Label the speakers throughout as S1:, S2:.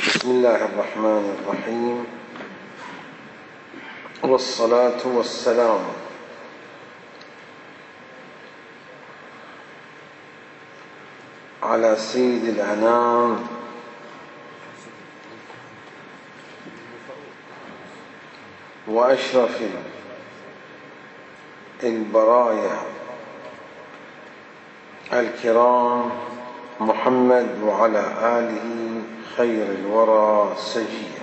S1: بسم الله الرحمن الرحيم، والصلاة والسلام على سيد الأنام وأشرف البرايا الكرام محمد وعلى آله خير الورى سجيا.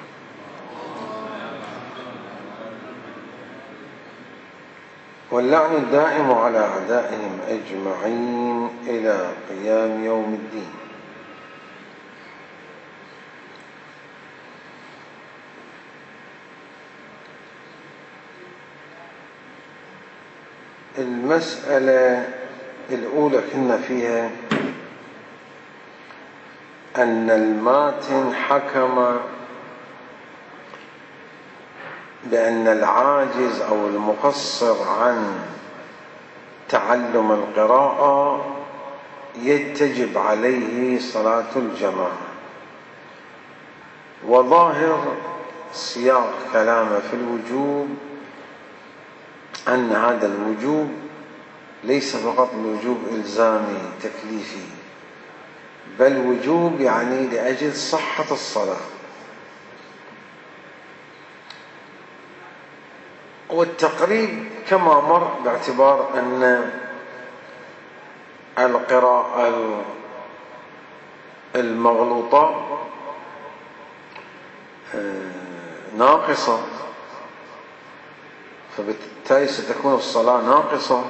S1: واللعن الدائم على أعدائهم أجمعين إلى قيام يوم الدين. المسألة الأولى كنا فيها أن الماتن حكم بأن العاجز أو المقصر عن تعلم القراءة يتجب عليه صلاة الجماعة، وظاهر سياق كلامه في الوجوب أن هذا الوجوب ليس فقط وجوب إلزامي تكليفي، بل وجوب يعني لأجل صحة الصلاة. والتقريب كما مر باعتبار أن القراءة المغلوطة ناقصة، فبالتالي ستكون الصلاة ناقصة،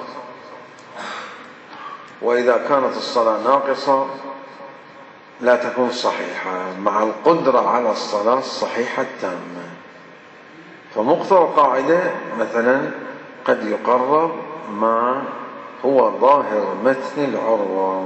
S1: وإذا كانت الصلاة ناقصة لا تكون صحيحة مع القدرة على الصلاة الصحيحة التامة. فمقتضى القاعدة مثلا قد يقرر ما هو ظاهر متن العروة،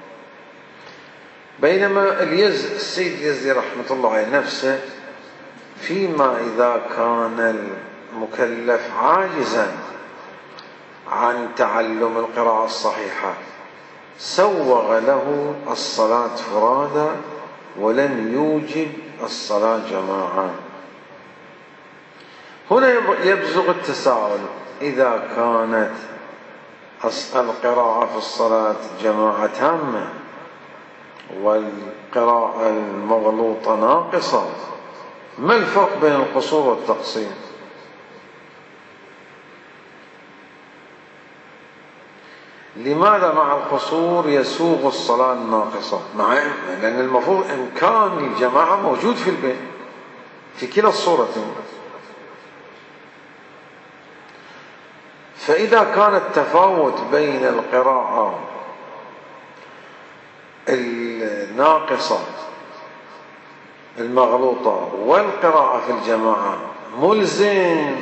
S1: بينما السيد اليزدي رحمة الله عليه نفسه فيما إذا كان المكلف عاجزا عن تعلم القراءة الصحيحة سوغ له الصلاة فرادى ولم يوجب الصلاة جماعة. هنا يبزغ التساؤل: إذا كانت القراءة في الصلاة جماعة تامة والقراءة المغلوطة ناقصة، ما الفرق بين القصور والتقصير؟ لماذا مع القصور يسوغ الصلاة الناقصة؟ لأن المفروض إمكان الجماعة موجود في البيت في كلا الصورتين. فإذا كان التفاوت بين القراءة الناقصة المغلوطة والقراءة في الجماعة ملزم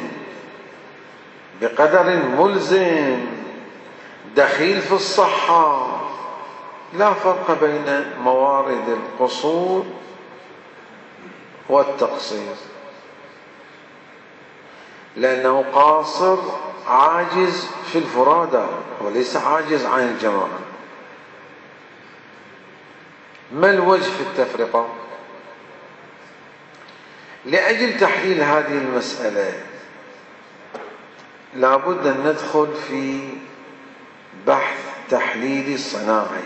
S1: بقدر ملزم دخيل في الصحة، لا فرق بين موارد القصور والتقصير، لأنه قاصر عاجز في الفرادى وليس عاجز عن الجماعة. ما الوجه في التفرقة؟ لأجل تحليل هذه المسألة لابد أن ندخل في بحث تحليلي صناعي.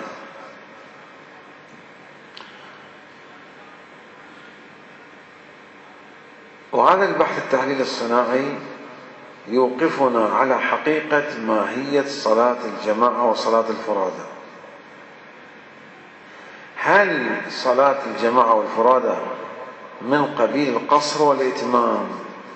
S1: وهذا البحث التحليلي الصناعي يوقفنا على حقيقة ماهية صلاة الجماعة وصلاة الفرادى. هل صلاة الجماعة والفرادى من قبيل القصر والإتمام؟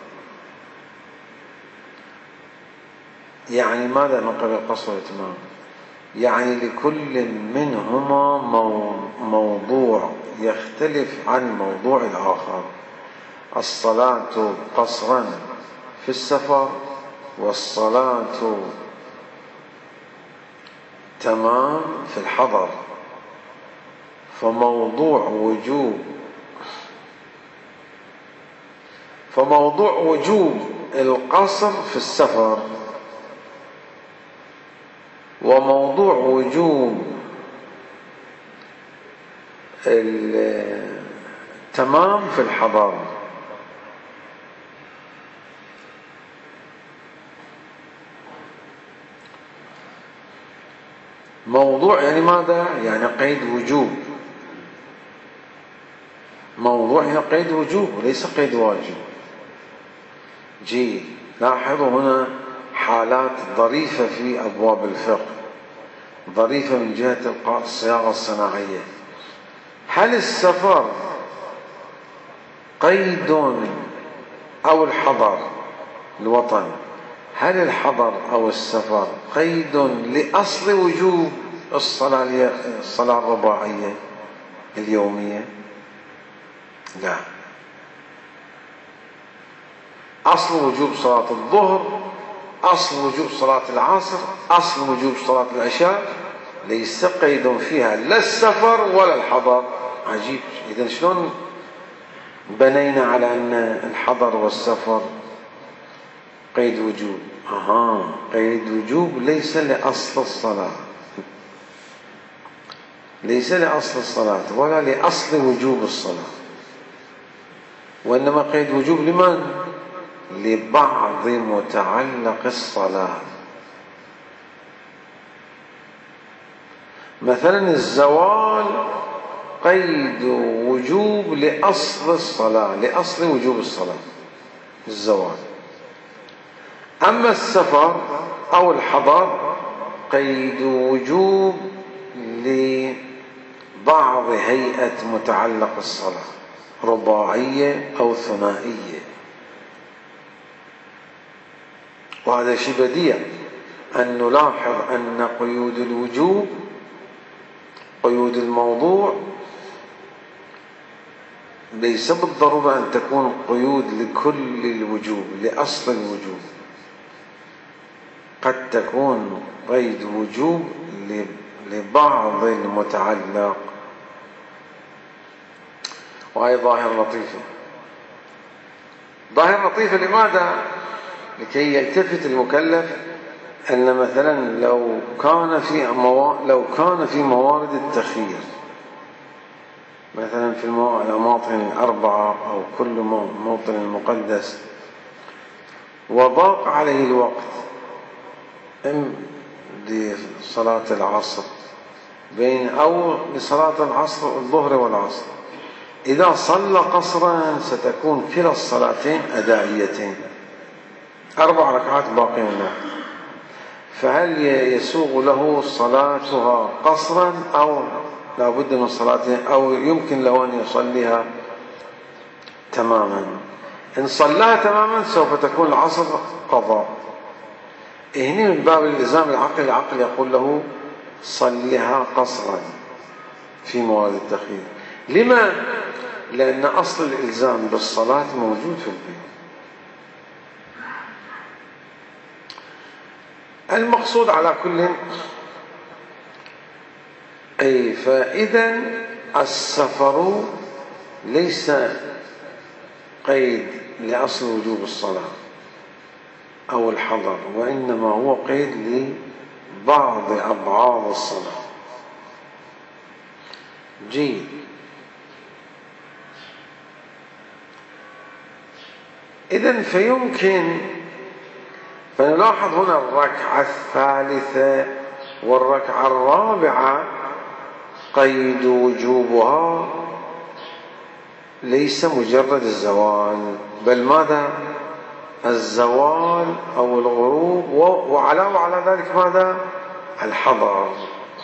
S1: يعني ماذا من قبيل القصر والإتمام؟ يعني لكل منهما موضوع يختلف عن موضوع الآخر. الصلاة قصرا في السفر، والصلاة تمام في الحضر. فموضوع وجوب القصر في السفر، وموضوع وجوب تمام في الحضر. موضوع يعني ماذا؟ يعني قيد وجوب. موضوع هنا قيد وجوب وليس قيد واجب. جيد. لاحظوا هنا حالات ظريفة في أبواب الفقه، ظريفة من جهة الصياغة الصناعية. هل السفر قيد أو الحضر الوطن، هل الحضر أو السفر قيد لأصل وجوب الصلاة الرباعية اليومية؟ لا. أصل وجوب صلاة الظهر، أصل وجوب صلاة العصر، أصل وجوب صلاة العشاء ليس قيد فيها لا السفر ولا الحضر. عجيب. إذن شلون بنينا على أن الحضر والسفر قيد وجوب؟ قيد وجوب ليس لأصل الصلاة، ليس لأصل الصلاة ولا لأصل وجوب الصلاة، وإنما قيد وجوب لمن؟ لبعض متعلق الصلاة. مثلا الزوال قيد وجوب لأصل الصلاة، لأصل وجوب الصلاة الزوال. أما السفر أو الحضر قيد وجوب لبعض هيئة متعلق الصلاة، رباعية أو ثنائية. وهذا شيء بديع أن نلاحظ أن قيود الوجوب، قيود الموضوع، ليس بالضرورة أن تكون قيود لكل الوجوب لأصل الوجوب، قد تكون قيد وجوب لبعض المتعلق. وهي ظاهرة لطيفة. ظاهرة لطيفة لماذا؟ لكي يلتفت المكلف أن مثلا لو كان في موارد التخيير، مثلا في الأماطن الأربعة أو كل موطن مقدس، وضاق عليه الوقت لصلاة العصر أو لصلاة العصر الظهر والعصر، إذا صلى قصرا ستكون كلا الصلاتين أدائيتين، 4 ركعات باقين له، فهل يسوغ له صلاتها قصرا أو لا بد من صلاتين، أو يمكن له أن يصليها تماما؟ إن صلاها تماما سوف تكون العصر قضاء. هنا من باب الإلزام العقل، العقل يقول له صليها قصرا في موارد التخيير. لما؟ لأن أصل الإلزام بالصلاة موجود في البيت. المقصود على كل فإذا السفر ليس قيد لأصل وجوب الصلاة أو الحضر، وإنما هو قيد لبعض أبعاد الصلاة. جيد. إذن فنلاحظ هنا الركعة الثالثة والركعة الرابعة قيد وجوبها ليس مجرد الزوال، بل ماذا؟ الزوال أو الغروب، وعلاوة على ذلك ماذا؟ الحضر.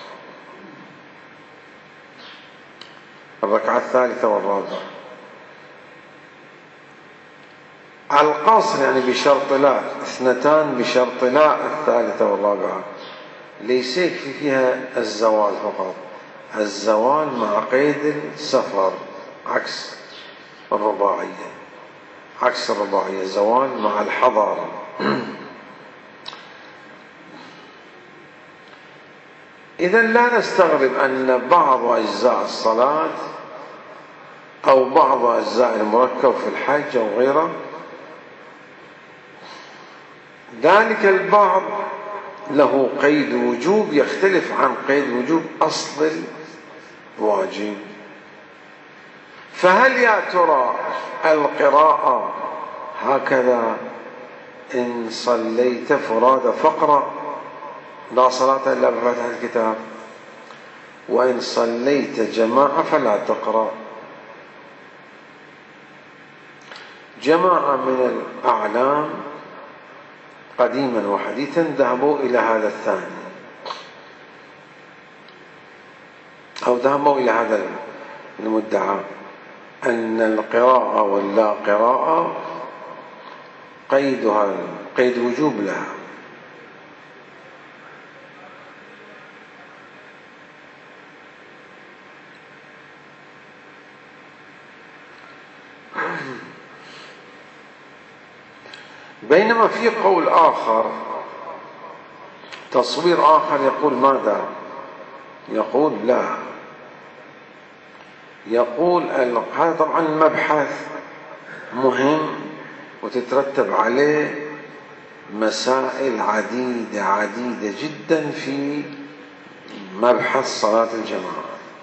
S1: الركعة الثالثة والرابعة القصر يعني بشرط لا، 2 بشرط لا، الثالثة والرابعة ليس يكفي فيها الزوال فقط، الزوال مع قيد السفر، عكس الرباعية، عكس الرباعية، زوال مع الحضر. إذن لا نستغرب أن بعض أجزاء الصلاة أو بعض أجزاء المركب في الحج أو غيره، ذلك البعض له قيد وجوب يختلف عن قيد وجوب أصل الواجب. فهل يا ترى القراءة هكذا إن صليت فرادى فاقرأ لا صلاة إلا بفاتحة الكتاب، وإن صليت جماعة فلا تقرأ؟ جماعة من الأعلام قديما وحديثا ذهبوا إلى هذا الثاني، أو ذهبوا إلى هذا المدعى أن القراءة واللا قراءة قيدها قيد وجوب لها. بينما في قول آخر، تصوير آخر، يقول ماذا؟ يقول لا، يقول هذا طبعا مبحث مهم وتترتب عليه مسائل عديدة جدا في مبحث صلاة الجماعة.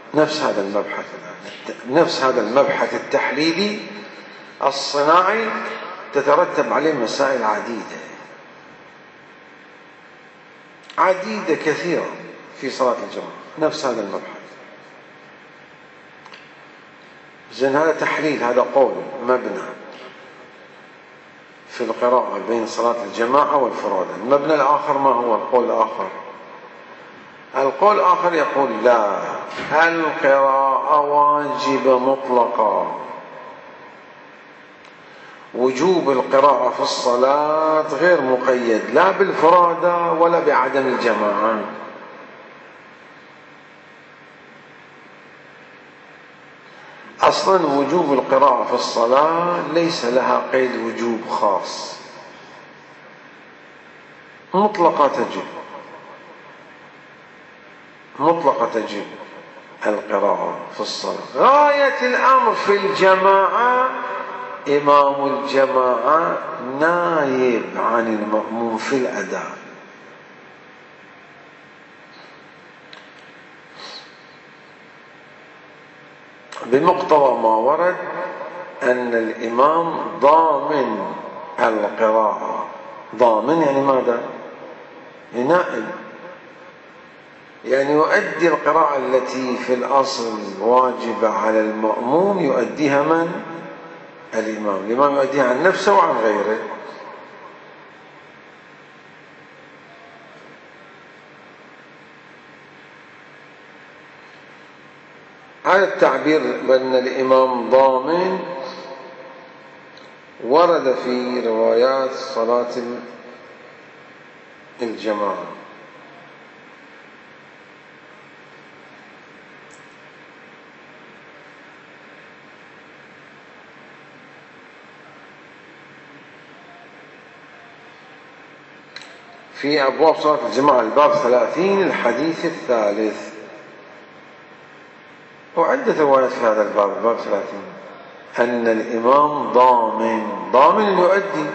S1: نفس هذا المبحث التحليلي الصناعي تترتب عليه مسائل عديدة كثيرة في صلاة الجماعة، نفس هذا المبحث. زين، هذا تحليل، هذا قول مبنى في القراءة بين صلاة الجماعة والفرادى. المبنى الآخر ما هو القول الآخر؟ القول الآخر يقول لا، القراءة واجبة مطلقة، وجوب القراءة في الصلاة غير مقيد لا بالفرادى ولا بعدم الجماعة. أصلا وجوب القراءة في الصلاة ليس لها قيد وجوب خاص، مطلقة تجب القراءة في الصلاة. غاية الأمر في الجماعة إمام الجماعة نايب عن المأموم في الأداء، بمقتضى ما ورد أن الإمام ضامن القراءة. ضامن يعني ماذا؟ نائب، يعني يؤدي القراءة التي في الأصل واجبة على المأموم يؤديها من؟ الإمام. الإمام يؤديها عن نفسه وعن غيره. هذا التعبير بأن الإمام ضامن ورد في روايات صلاة الجماعة. في أبواب صلاة الجماعة الباب 30 الحديث الثالث، وعدة روايات في هذا الباب 30 أن الإمام ضامن يؤدي.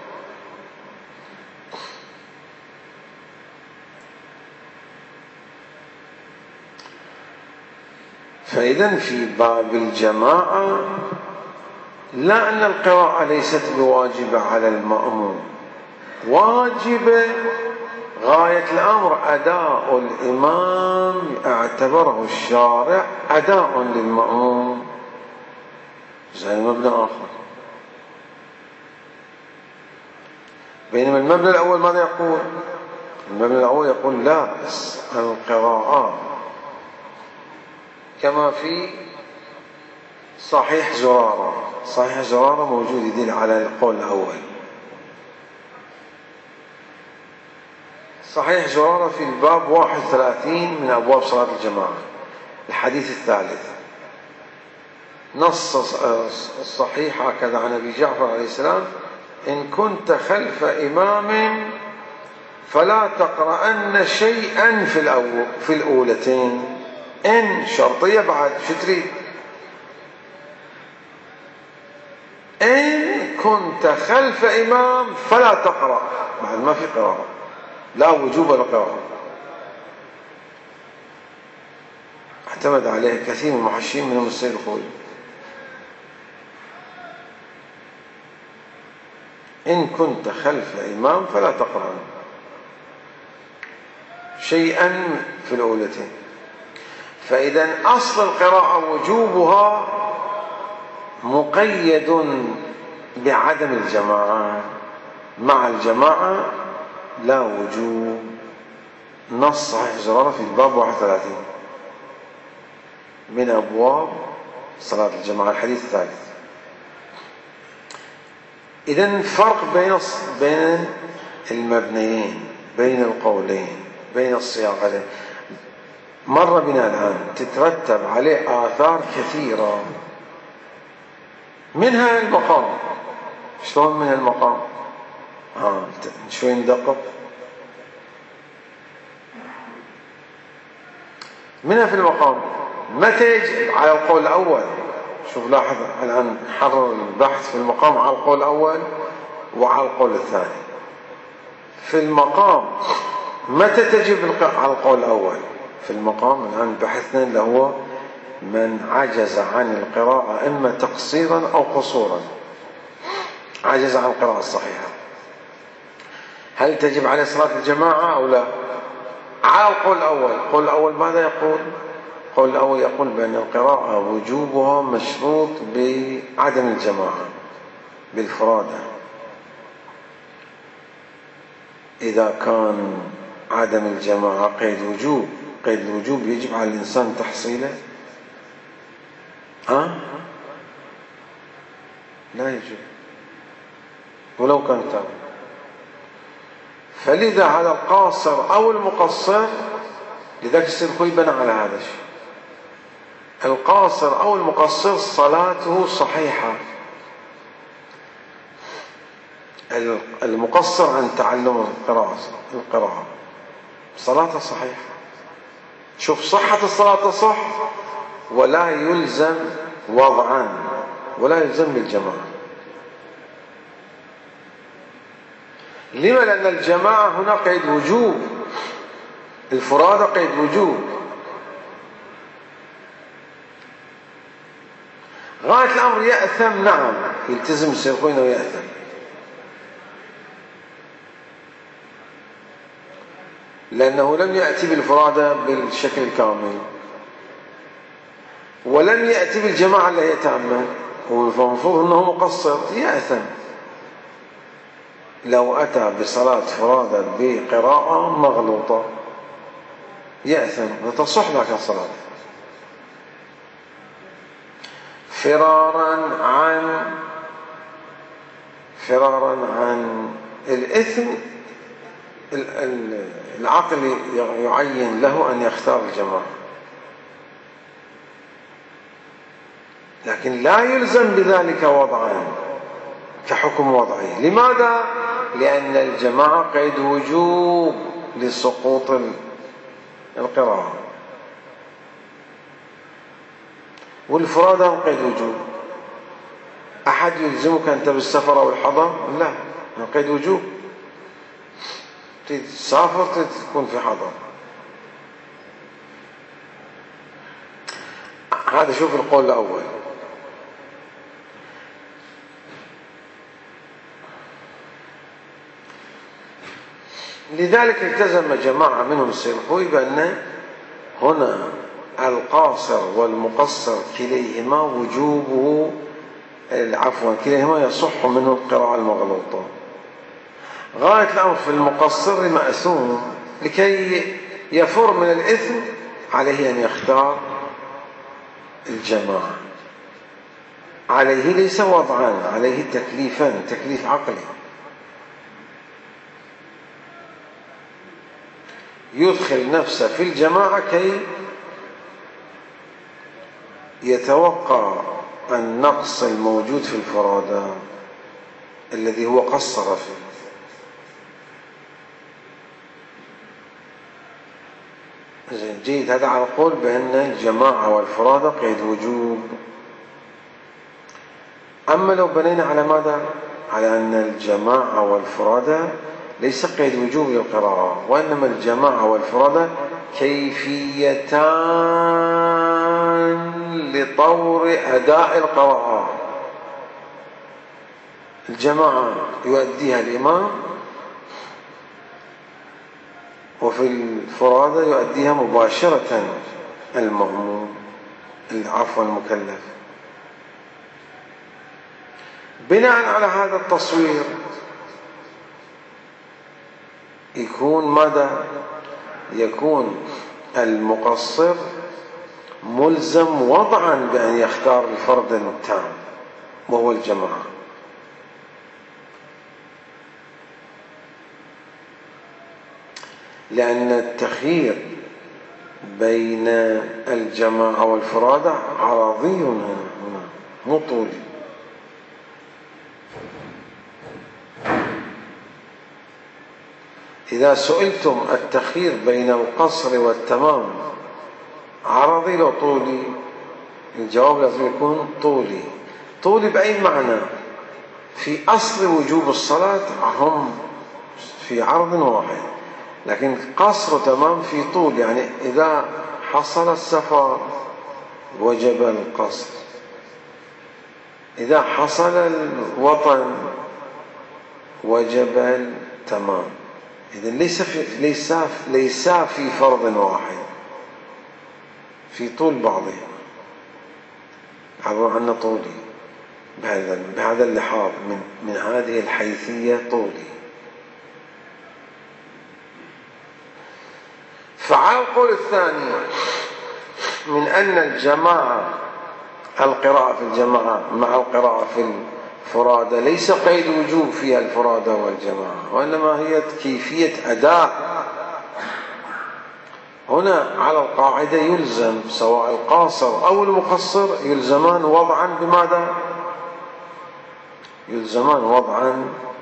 S1: فإذا في باب الجماعة لا، أن القراءة ليست بواجبة على المأموم، واجبة غاية الأمر أداء الإمام، اعتبره الشارع أداء للمأموم. زي مبنى آخر. بينما المبنى الأول ماذا يقول؟ المبنى الأول يقول لا، القراءة كما في صحيح زرارة موجود يدل على القول الأول. صحيح زرارة في الباب 31 من أبواب صلاة الجماعة الحديث الثالث، نص الصحيح هكذا عن أبي جعفر عليه السلام: إن كنت خلف إمام فلا تقرأن شيئا في الأولتين. إن شرطية بعد، شو تريد؟ إن كنت خلف إمام فلا تقرأ، بعد ما في قراءة، لا وجوب القراءة. اعتمد عليه كثير من المحشين منهم السيد الخوئي إن كنت خلف إمام فلا تقرأ شيئا في الأولتين. فإذا أصل القراءة وجوبها مقيد بعدم الجماعة، مع الجماعة لا وجوب. نص صحيح زرارة في الباب 31 من أبواب صلاة الجماعة، الحديث الثالث. إذن فرق بين المبنيين، بين القولين، بين الصياغتين مر بنا الآن، تترتب عليه آثار كثيرة، منها المقام. شلون من المقام؟ شوي ندقق. منها في المقام متى يجب على القول الأول. شوف لاحظ الآن حرر البحث في المقام على القول الأول وعلى القول الثاني. في المقام متى تجب على القول الأول؟ في المقام الآن بحثنا اللي هو من عجز عن القراءة إما تقصيرا أو قصورا، عجز عن القراءة الصحيحة، هل تجب عليه صلاة الجماعة أو لا؟ على القول الأول. القول الأول ماذا يقول؟ القول الأول يقول بأن القراءة وجوبها مشروط بعدم الجماعة، بالفرادة. إذا كان عدم الجماعة قيد وجوب، قيد الوجوب يجب على الإنسان تحصيله؟ لا يجب ولو كان تام. فلذا هذا القاصر أو المقصر، لذلك السلخوي بنى على هذا الشيء. القاصر أو المقصر صلاته صحيحة، المقصر عن تعلم القراءة صلاته صحيحة. شوف صحة الصلاة صح، ولا يلزم وضعا ولا يلزم بالجماعة. لما؟ لأن الجماعة هنا قيد وجوب، الفرادة قيد وجوب. غاية الأمر يأثم، نعم يلتزم السيقين ويأثم، لأنه لم يأتي بالفرادة بالشكل الكامل، ولم يأتي بالجماعة اللي هي تامة، فالمفروض أنه مقصر، يأثم. لو أتى بصلاة فرادة بقراءة مغلوطة يأثم، وتصح لك الصلاة. فرارا عن الإثم، العقل يعين له أن يختار الجماعة، لكن لا يلزم بذلك وضعا كحكم وضعي. لماذا؟ لأن الجماعة قيد وجوب لسقوط القراءة، والفرادة قيد وجوب. أحد يلزمك أنت بالسفر أو الحضر؟ لا، قيد وجوب، تسافر تكون في حضر. هذا شوف القول الأول. لذلك التزم جماعة منهم السيرخوي بأن هنا القاصر والمقصر كليهما وجوبه، كليهما يصح منه القراءة المغلوطة. غاية الأمر في المقصر مأثوم، لكي يفر من الإثم عليه أن يختار الجماعة، عليه ليس وضعان، عليه تكليفان، تكليف عقلي، يدخل نفسه في الجماعة كي يتوقع النقص الموجود في الفرادة الذي هو قصر فيه. جيد، هذا على القول بأن الجماعة والفرادة قيد وجوب. أما لو بنينا على ماذا؟ على أن الجماعة والفرادة ليس قيد وجوب للقراءة، وإنما الجماعة والفرادة كيفيتان لطور أداء القراءة. الجماعة يؤديها الإمام، وفي الفرادى يؤديها مباشرة المأموم، المكلف. بناء على هذا التصوير يكون ماذا؟ يكون المقصر ملزم وضعا بأن يختار الفرد التام وهو الجماعة، لأن التخيير بين الجماعة والفرادى عرضي هنا مو طولي. إذا سئلتم التخيير بين القصر والتمام عرضي لو طولي، الجواب لازم يكون طولي. طولي بأي معنى؟ في أصل وجوب الصلاة هم في عرض واحد، لكن قصر تمام في طول، يعني إذا حصل السفر وجب القصر، إذا حصل الوطن وجب التمام. إذن ليس في فرض واحد، في طول بعضه. عبر عنا طولي بهذا اللحاظ، من هذه الحيثية طولي. فعلى القول الثاني من أن الجماعة، القراءة في الجماعة مع القراءة في الفرادى ليس قيد وجوب فيها الفرادى والجماعة، وإنما هي كيفية أداء. هنا على القاعدة يلزم سواء القاصر أو المقصر يلزمان وضعا بماذا؟ يلزمان وضعا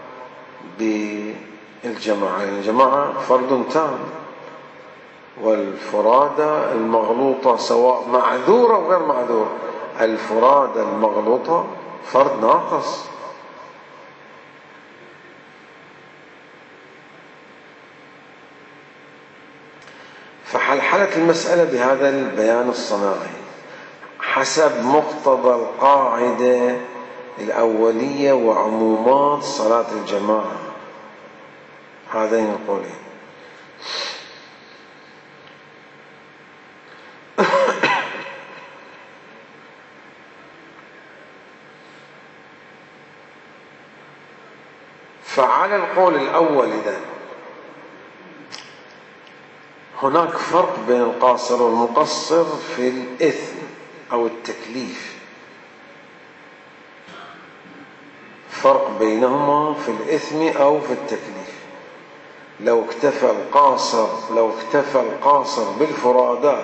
S1: بالجماعة. الجماعة فرد تام، والفرادى المغلوطة سواء معذورة أو غير معذورة، الفرادى المغلوطة فرد ناقص. فحلحلت المسألة بهذا البيان الصناعي حسب مقتضى القاعدة الأولية وعمومات صلاة الجماعة، هذين القولين. فعلى القول الأول إذن هناك فرق بين القاصر والمقصر في الإثم أو التكليف، فرق بينهما في الإثم أو في التكليف. لو اكتفى القاصر بالفرادى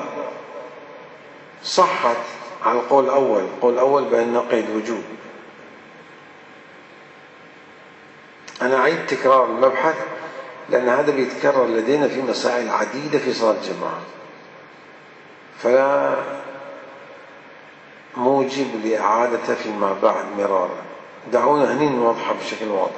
S1: صحت على القول الأول، القول الأول بأن قيد وجوب. أنا أعيد تكرار المبحث لأن هذا بيتكرر لدينا في مسائل عديدة في صلاة الجماعة، فلا موجب لإعادته فيما بعد مرارا. دعونا هني نوضحها بشكل واضح.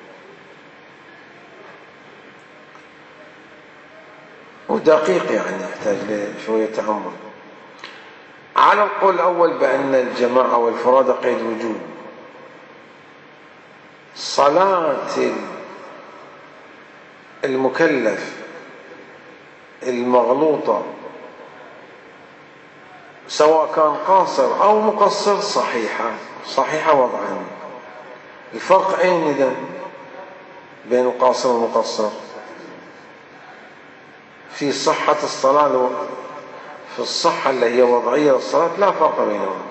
S1: ودقيق يعني يحتاج لشوية تأمل. على القول الأول بأن الجماعة والفرادى قيد وجوب، صلاة المكلف المغلوطة سواء كان قاصر أو مقصر صحيحة وضعا. الفرق أين إذن بين القاصر والمقصر؟ في صحة الصلاة، في الصحة اللي هي وضعية الصلاة لا فرق بينهم.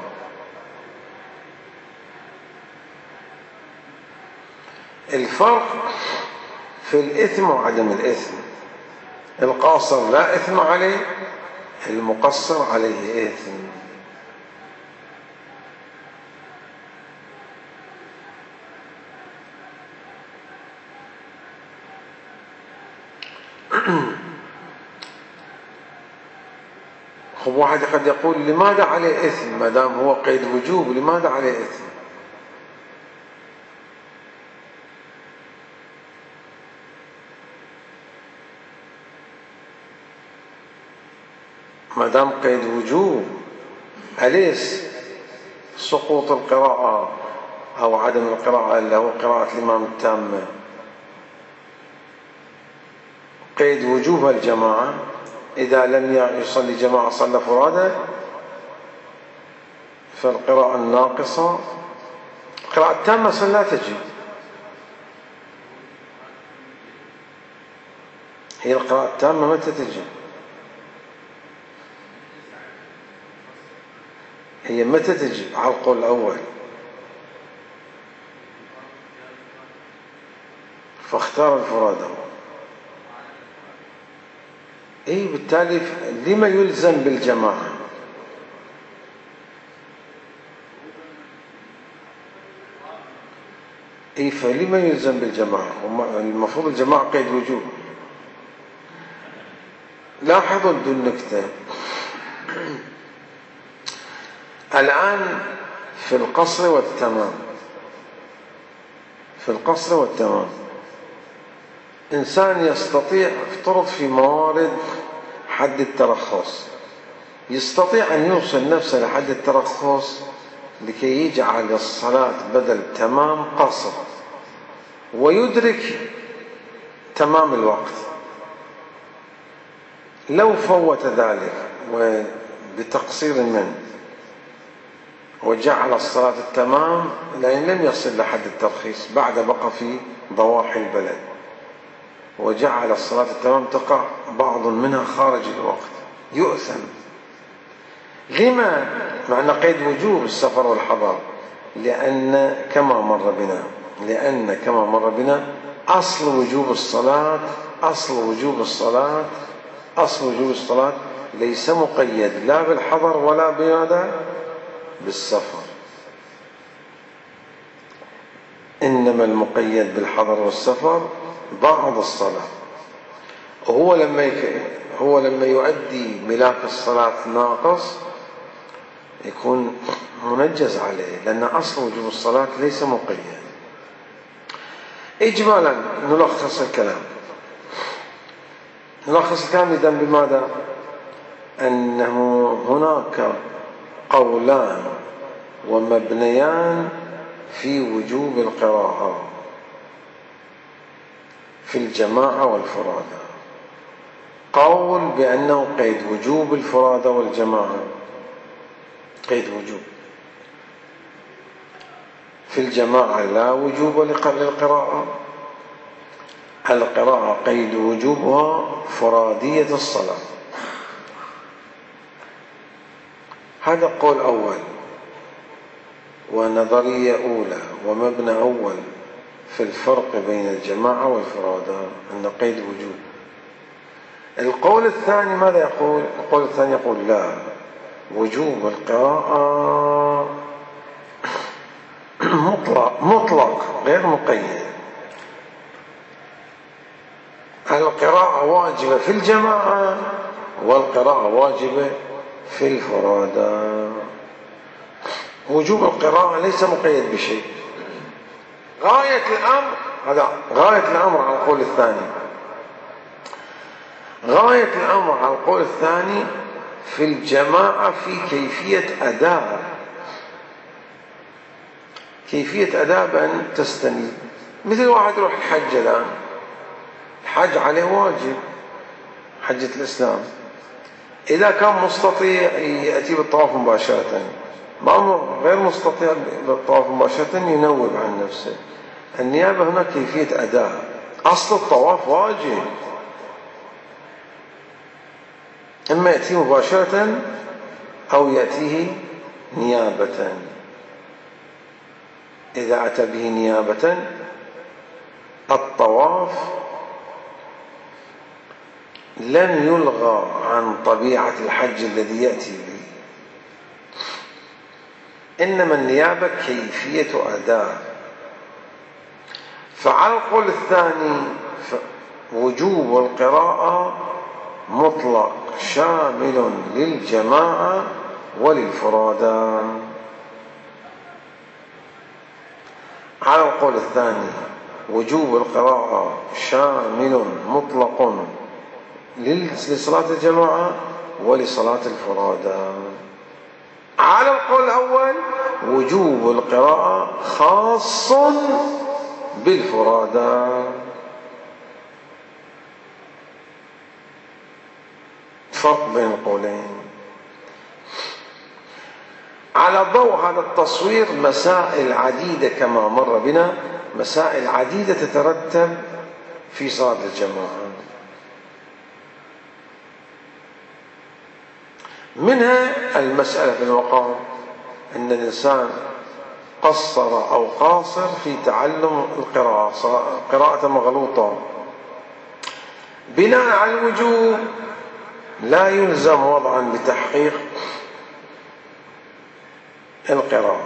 S1: الفرق في الإثم وعدم الإثم. القاصر لا إثم عليه، المقصر عليه إثم. خب واحد قد يقول لماذا عليه إثم ما دام هو قيد وجوب؟ لماذا عليه إثم؟ ما دام قيد وجوب أليس سقوط القراءة أو عدم القراءة اللي هو قراءة الإمام التامة. قيد وجوب الجماعة إذا لم يصلي جماعة صلى فرادى، فالقراءة الناقصة القراءة التامة أصلا لا تجب، هي القراءة التامة متى تجب؟ هي متى تجب على القول الأول؟ فاختار الفرادى. بالتالي لما يلزم بالجماعة؟ فلما يلزم بالجماعة؟ المفروض الجماعة قيد وجوب. لاحظوا النكتة الآن في القصر والتمام، في القصر والتمام إنسان يستطيع، افترض في موارد حد الترخص، يستطيع أن يوصل نفسه لحد الترخص لكي يجعل الصلاة بدل تمام قصر ويدرك تمام الوقت. لو فوت ذلك وبتقصير منه وجعل الصلاة التمام لأن لم يصل لحد الترخيص، بعد بقى في ضواحي البلد، وجعل الصلاة التمام تقع بعض منها خارج الوقت، يؤثم. لما؟ معنى قيد وجوب السفر والحضر، لأن كما مر بنا أصل وجوب الصلاة ليس مقيد لا بالحضر ولا بماذا؟ بالسفر، إنما المقيد بالحضر والسفر بعض الصلاة. هو لما يؤدي ملاك الصلاة ناقص يكون منجز عليه، لأن أصل وجوب الصلاة ليس مقيد. إجمالا نلخص الكلام إذا بماذا؟ أنه هناك قولان ومبنيان في وجوب القراءة في الجماعة والفرادى. قول بأنه قيد وجوب الفرادى والجماعة، قيد وجوب. في الجماعة لا وجوب للقراءة، القراءة قيد وجوبها فرادية الصلاة. هذا قول أول ونظرية أولى ومبنى أول في الفرق بين الجماعة والفرادى، أن قيد وجوب. القول الثاني ماذا يقول؟ القول الثاني يقول لا، وجوب القراءة مطلق غير مقيد. القراءة واجبة في الجماعة والقراءة واجبة في الفرادى. وجوب القراءة ليس مقيد بشيء. غاية الأمر على القول الثاني، غاية الأمر على القول الثاني في الجماعة في كيفية أداء بأن تستنيب. مثل واحد يروح الحج الآن، الحج عليه واجب، حجة الإسلام. إذا كان مستطيع يأتي بالطواف مباشرة، غير مستطيع بالطواف مباشرة ينوب عن نفسه. النيابة هنا كيفية أداء، أصل الطواف واجب، إما يأتيه مباشرة أو يأتيه نيابة. إذا أتى به نيابة الطواف لن يلغى عن طبيعة الحج الذي يأتي به، إنما النيابة كيفية أداء. فعلى القول الثاني وجوب القراءة مطلق شامل للجماعة وللفرادى. على القول الثاني وجوب القراءة شامل مطلق لصلاة الجماعة ولصلاة الفرادى. على القول الأول وجوب القراءة خاص بالفرادى. فرق بين القولين. على ضوء هذا التصوير مسائل عديدة كما مر بنا، مسائل عديدة تترتب في صلاة الجماعة. منها المسألة في المقام أن الإنسان قصر أو قاصر في تعلم القراءة، قراءة مغلوطة، بناء على الوجوب لا يلزم وضعا بتحقيق القراءة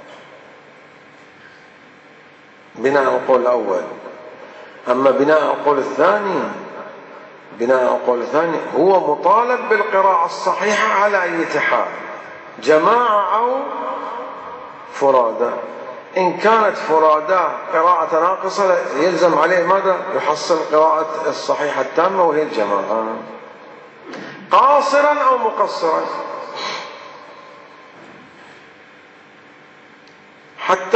S1: بناء على القول الأول. أما بناء على القول الثاني هو مطالب بالقراءة الصحيحة على أي حال، جماعة أو فرادى. إن كانت فرادى قراءة ناقصة يلزم عليه ماذا؟ يحصل القراءة الصحيحة التامة وهي الجماعة، قاصرا أو مقصرا. حتى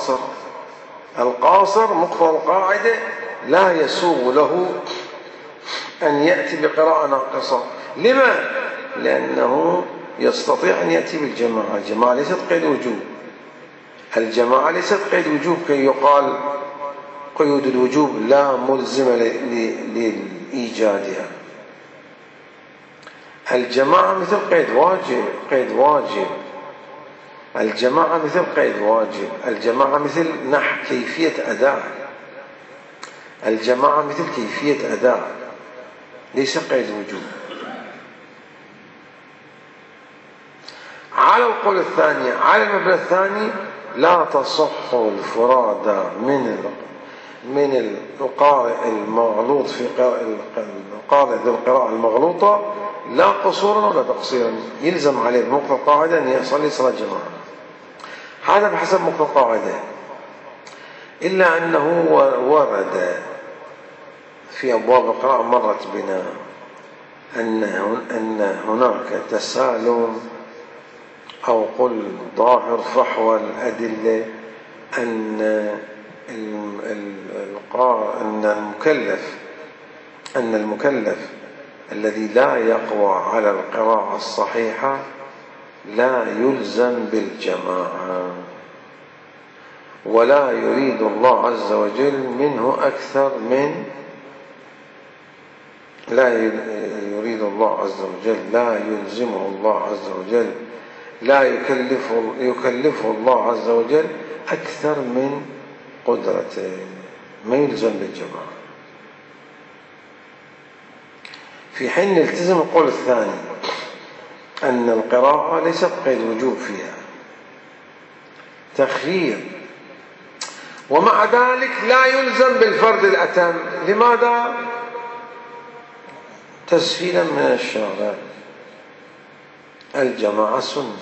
S1: القاصر مقتضى القاعدة لا يسوغ له أن يأتي بقراءة ناقصة. لما؟ لأنه يستطيع أن يأتي بالجماعة. الجماعة ليست قيد وجوب كي يقال قيود الوجوب لا ملزمة لإيجادها. الجماعة مثل قيد واجب. الجماعة مثل قيد واجب. الجماعة مثل كيفية أداء. الجماعة مثل كيفية أداء، ليس قيد وجوب. على القول الثاني، على المبنى الثاني، لا تصح الفرادى من القارئ المغلوط في القارئ ذو القراءة المغلوطة لا قصورا ولا تقصيرا. يلزم عليه بمقتضى القاعدة أن يصلي صلاة جماعة، هذا بحسب مقتضى القاعدة. إلا أنه ورد في أبواب القراءة مرت بنا أن هناك تسالم أو قل ظاهر فحوى الأدلة أن المكلف الذي لا يقوى على القراءة الصحيحة لا يلزم بالجماعة، ولا يريد الله عز وجل منه أكثر من لا يلزمه الله عز وجل، لا يكلفه الله عز وجل أكثر من قدرته، ما يلزم بالجماعة. في حين نلتزم القول الثاني أن القراءة ليست قيد وجوب، فيها تخيير، ومع ذلك لا يلزم بالفرد الأتم. لماذا؟ تسهيلا من الشارع. الجماعة سنة.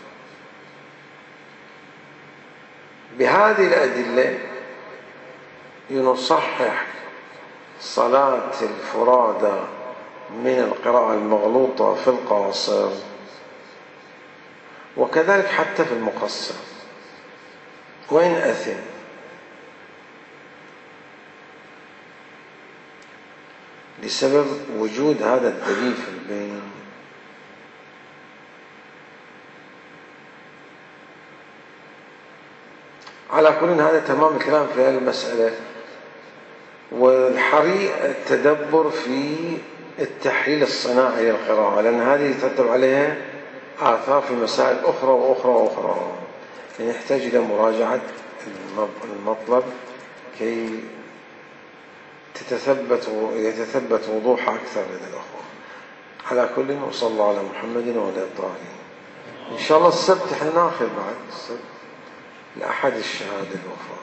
S1: بهذه الأدلة ينصحح صلاة الفرادى من القراءة المغلوطة في القاصر، وكذلك حتى في المقصر وإن أثم. لسبب وجود هذا الدليل في البين. على كل هذا تمام الكلام في هذه المسألة، والحري التدبر في التحليل الصناعي للقراءة، لأن هذه يترتب عليها آثار في مسائل أخرى يعني يحتاج إلى مراجعة المطلب كي يتثبت وضوحها أكثر لدى الأخوة. على كل، وصلى الله على محمد وعلى الطاهرين. إن شاء الله السبت احنا ناخذ بعد السبت لأحد الشهادة الوفاة.